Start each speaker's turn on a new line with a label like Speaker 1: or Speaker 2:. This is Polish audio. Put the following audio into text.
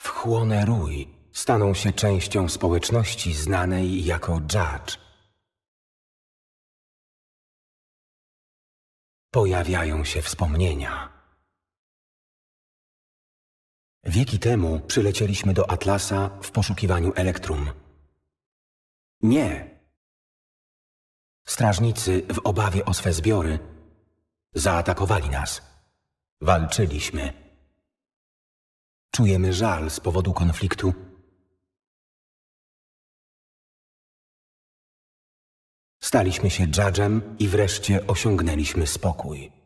Speaker 1: wchłonę rój, staną się częścią społeczności znanej jako Judge. Pojawiają się wspomnienia. Wieki temu przylecieliśmy do Atlasa w poszukiwaniu Elektrum. Nie. Strażnicy w obawie o swe zbiory zaatakowali nas. Walczyliśmy. Czujemy żal z powodu konfliktu. Staliśmy się Judge'em i wreszcie osiągnęliśmy spokój.